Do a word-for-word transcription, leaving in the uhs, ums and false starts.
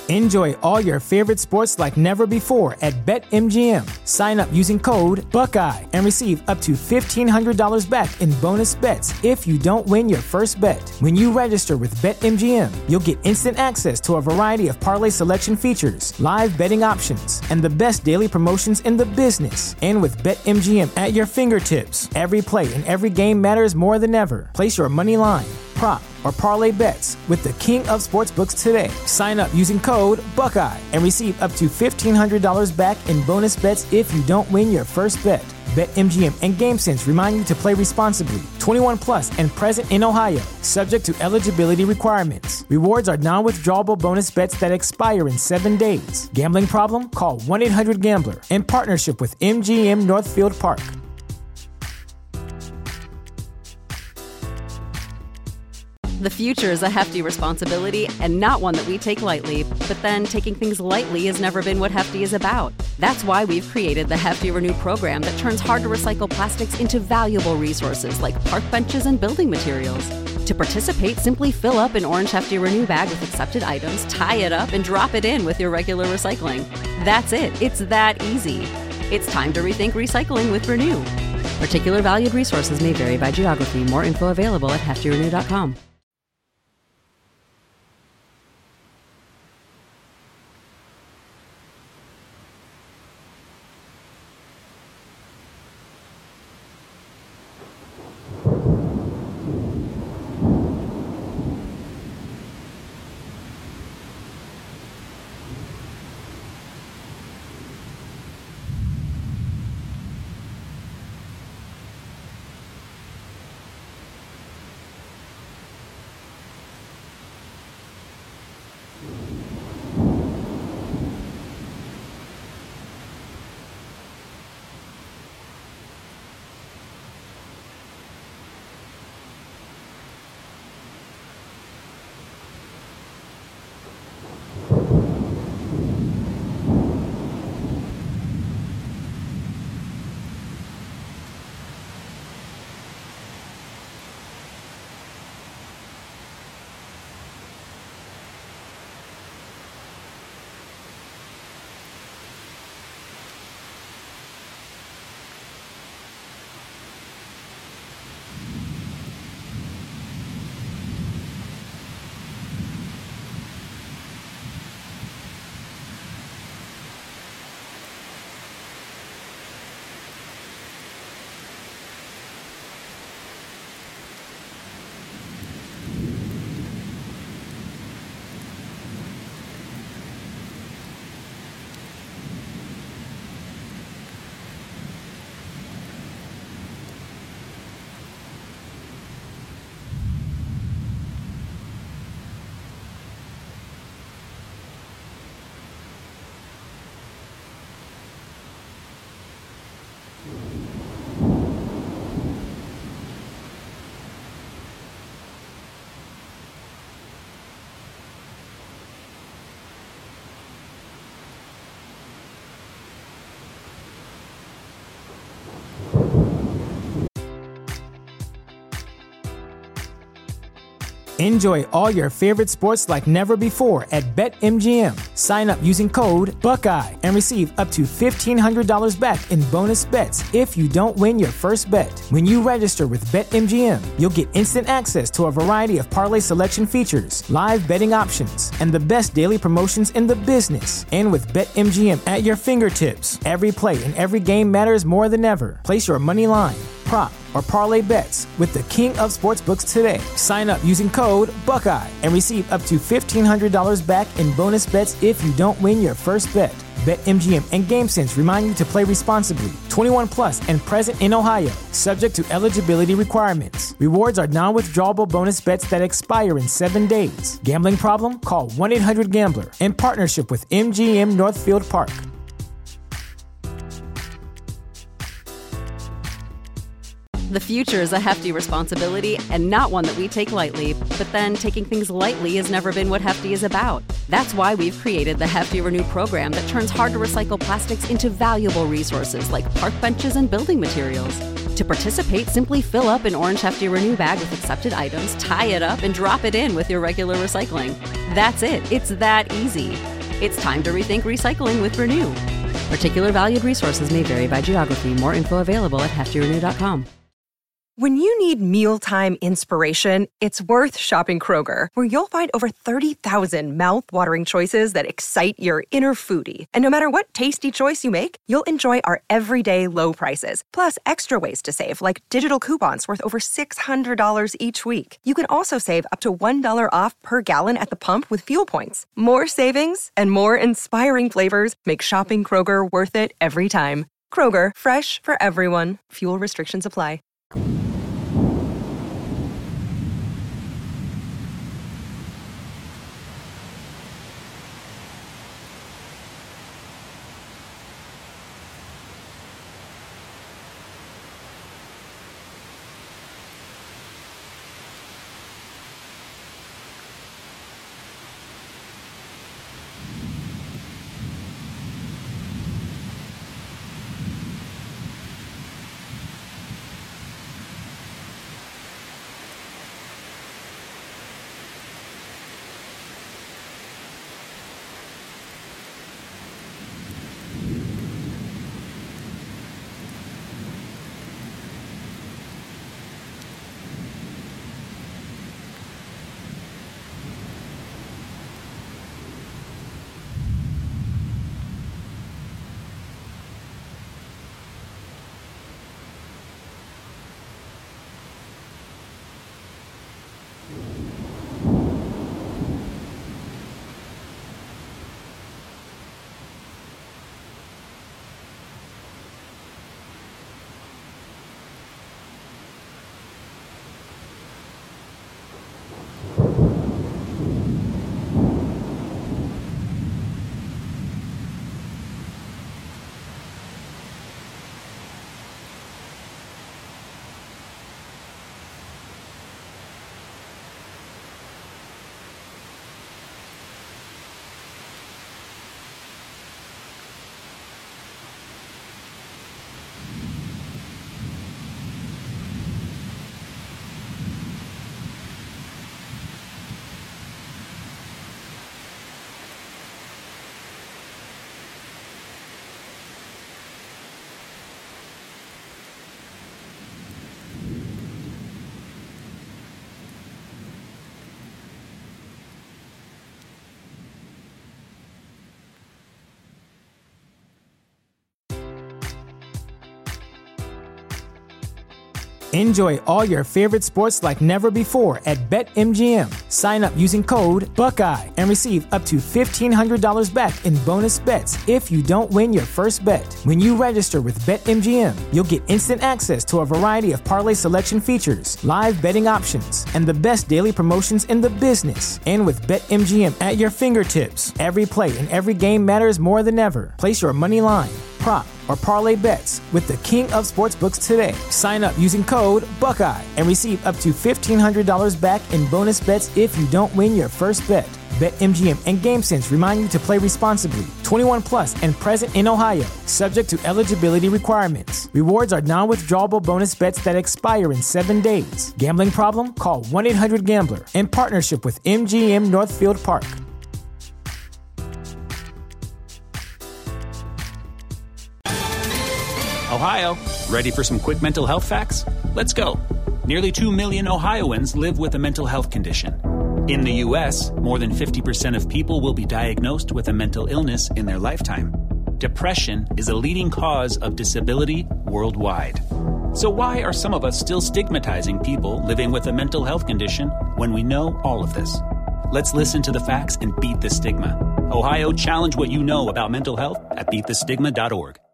Enjoy all your favorite sports like never before at BetMGM. Sign up using code Buckeye and receive up to fifteen hundred dollars back in bonus bets if you don't win your first bet. When you register with BetMGM, you'll get instant access to a variety of parlay selection features, live betting options, and the best daily promotions in the business. And with BetMGM at your fingertips, every play and every game matters more than ever. Place your money line, prop, or parlay bets with the king of sportsbooks today. Sign up using code Buckeye and receive up to fifteen hundred dollars back in bonus bets if you don't win your first bet. BetMGM and GameSense remind you to play responsibly. twenty-one plus and present in Ohio, subject to eligibility requirements. Rewards are non-withdrawable bonus bets that expire in seven days. Gambling problem? Call one eight hundred gambler in partnership with M G M Northfield Park. The future is a hefty responsibility and not one that we take lightly. But then taking things lightly has never been what Hefty is about. That's why we've created the Hefty Renew program that turns hard-to-recycle plastics into valuable resources like park benches and building materials. To participate, simply fill up an orange Hefty Renew bag with accepted items, tie it up, and drop it in with your regular recycling. That's it. It's that easy. It's time to rethink recycling with Renew. Particular valued resources may vary by geography. More info available at hefty renew dot com. Enjoy all your favorite sports like never before at BetMGM. Sign up using code Buckeye and receive up to fifteen hundred dollars back in bonus bets if you don't win your first bet. When you register with BetMGM, you'll get instant access to a variety of parlay selection features, live betting options, and the best daily promotions in the business. And with BetMGM at your fingertips, every play and every game matters more than ever. Place your money line, prop, or parlay bets with the king of sportsbooks today. Sign up using code Buckeye and receive up to fifteen hundred dollars back in bonus bets if you don't win your first bet. BetMGM and GameSense remind you to play responsibly. twenty-one plus and present in Ohio, subject to eligibility requirements. Rewards are non-withdrawable bonus bets that expire in seven days. Gambling problem? Call one eight hundred gambler in partnership with M G M Northfield Park. The future is a hefty responsibility and not one that we take lightly. But then taking things lightly has never been what Hefty is about. That's why we've created the Hefty Renew program that turns hard-to-recycle plastics into valuable resources like park benches and building materials. To participate, simply fill up an orange Hefty Renew bag with accepted items, tie it up, and drop it in with your regular recycling. That's it. It's that easy. It's time to rethink recycling with Renew. Particular valued resources may vary by geography. More info available at hefty renew dot com. When you need mealtime inspiration, it's worth shopping Kroger, where you'll find over thirty thousand mouth-watering choices that excite your inner foodie. And no matter what tasty choice you make, you'll enjoy our everyday low prices, plus extra ways to save, like digital coupons worth over six hundred dollars each week. You can also save up to one dollar off per gallon at the pump with fuel points. More savings and more inspiring flavors make shopping Kroger worth it every time. Kroger, fresh for everyone. Fuel restrictions apply. Enjoy all your favorite sports like never before at BetMGM. Sign up using code Buckeye and receive up to fifteen hundred dollars back in bonus bets if you don't win your first bet. When you register with BetMGM, you'll get instant access to a variety of parlay selection features, live betting options, and the best daily promotions in the business. And with BetMGM at your fingertips, every play and every game matters more than ever. Place your money line, prop, or parlay bets with the king of sportsbooks today. Sign up using code Buckeye and receive up to fifteen hundred dollars back in bonus bets if you don't win your first bet. BetMGM and GameSense remind you to play responsibly. twenty-one plus and present in Ohio, subject to eligibility requirements. Rewards are non-withdrawable bonus bets that expire in seven days. Gambling problem? Call one eight hundred gambler in partnership with M G M Northfield Park. Ohio, ready for some quick mental health facts? Let's go. Nearly two million Ohioans live with a mental health condition. In the U S, more than fifty percent of people will be diagnosed with a mental illness in their lifetime. Depression is a leading cause of disability worldwide. So why are some of us still stigmatizing people living with a mental health condition when we know all of this? Let's listen to the facts and beat the stigma. Ohio, challenge what you know about mental health at beat the stigma dot org.